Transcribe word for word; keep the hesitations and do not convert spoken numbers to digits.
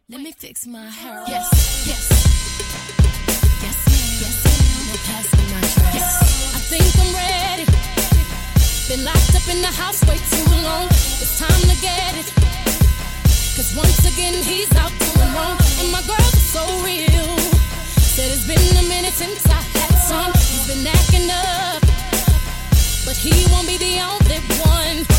Let me fix my hair. Yes, yes. Yes, ma'am. Yes, ma'am. Now pass me my dress. Yes. I think I'm ready. Been locked up in the house way too long. It's time to get it. Cause once again he's out doing wrong. And my girl is so real. Said it's been a minute since I had some. He's been acting up, but he won't be the only one.